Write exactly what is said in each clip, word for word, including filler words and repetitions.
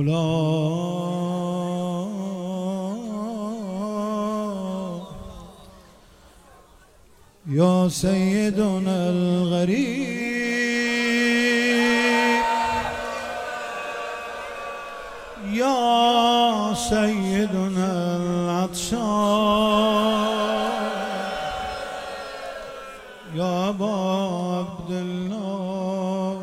مولا یا سیدنا الغریب یا سیدنا العطشان یا ابا عبدالله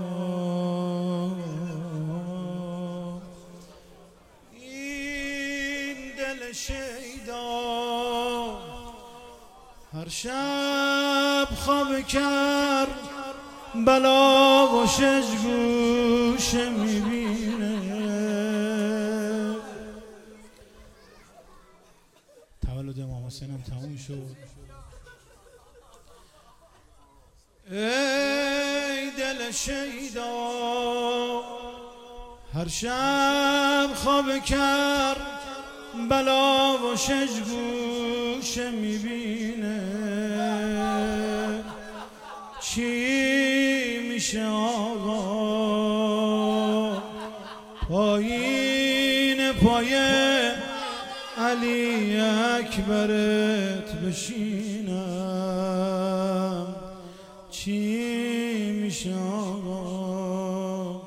این دل شیدا هر شب خواب کرد بلا و شش گوشه میبینه. تولد امام حسین هم تموم شد. ای دل شیدا هر شب خواب کرد بلا و شش گوشه میبینه. چی میشه آقا پایین پای علی اکبرت بشینم؟ چی میشه آقا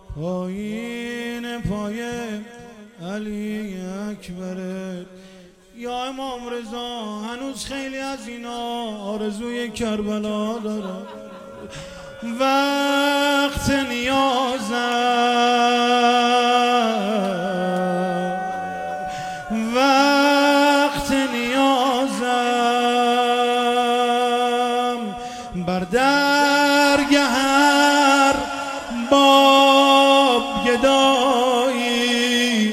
پایین پای علی اکبرت؟ یا امام رضا هنوز خیلی از اینا آرزوی کربلا داره. وقت نیازم وقت نیازم بر درگه هر باب گدایی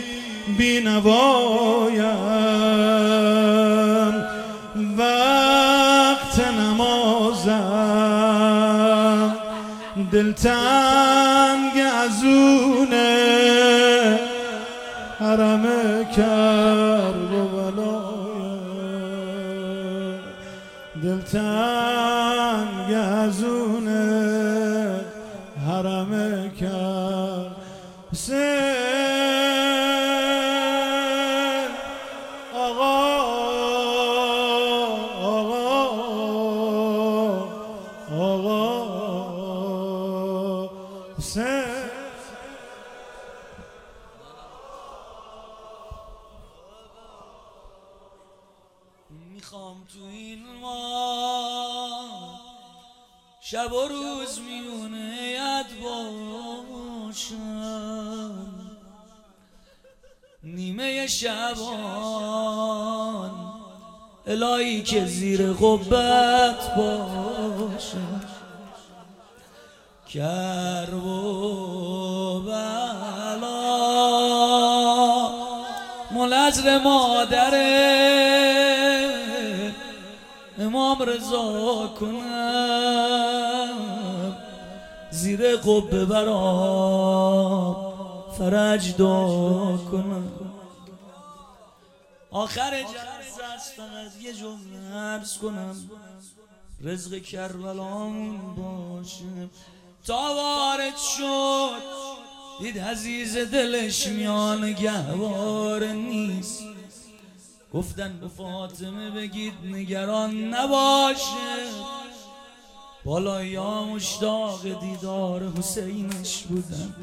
بینوایم. وقت نمازم دلتنگ ازونه حرم کربلایم. دلتنگ ازونه حرم کرب حسین آقا آقا آقا حسین. میخوام تو این ماه شب و روز میونه ید باشم. نیمه شبان الهی که زیر قبت باشم. کرب و بلا منظر مادره امام رضا کنم. زیر قبه برام فرج دعا کنم. آخر جلسه است فقط یه جمله عرض کنم. رزق کربلامون باشه. تا وارد شد دید عزیز دلش میان گهواره نیست. گفتن به فاطمه بگید نگران نباشه. بالایی ها مشتاق دیدار حسینش بودن.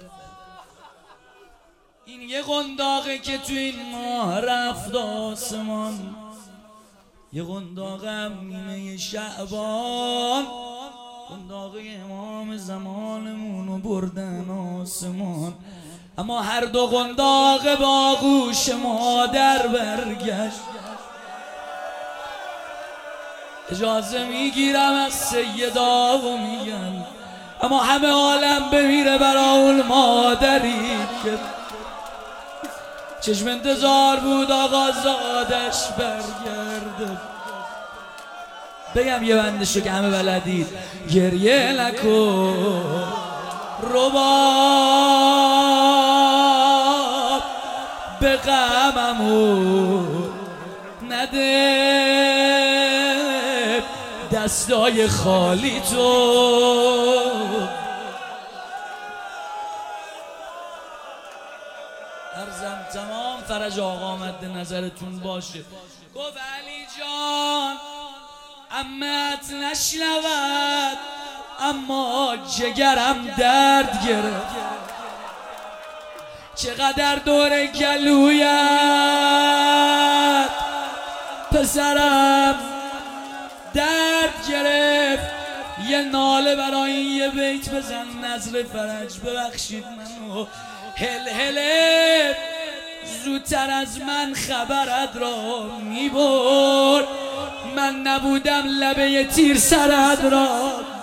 این یه قنداقه که تو این ماه رفت آسمان. یه قنداقم نیمه شعبان. قنداقه امام زمانمونو بردن آسمان. اما هر دو قنداق با آغوش مادر برگشت. اجازه میگیرم از سیدا و میگم اما همه عالم بمیره برا اون مادری که چشم انتظار بود آقا زادش برگرده. بگم یه بندشو که همه بلدید. گریه نکن رباب به غممو نده. دستای خالی تو عرضم تمام فرج آقا مد نظرتون باشه. گفت علی جان عمت نشنود اما جگرم درد گرفت، چقدر دور گلویت پسرم درد گرفت. یه ناله برای این یه بیت بزن نظر فرج. ببخشید منو هل هله زودتر از من خبرت را میبرد، من نبودم لبه تیر سرت را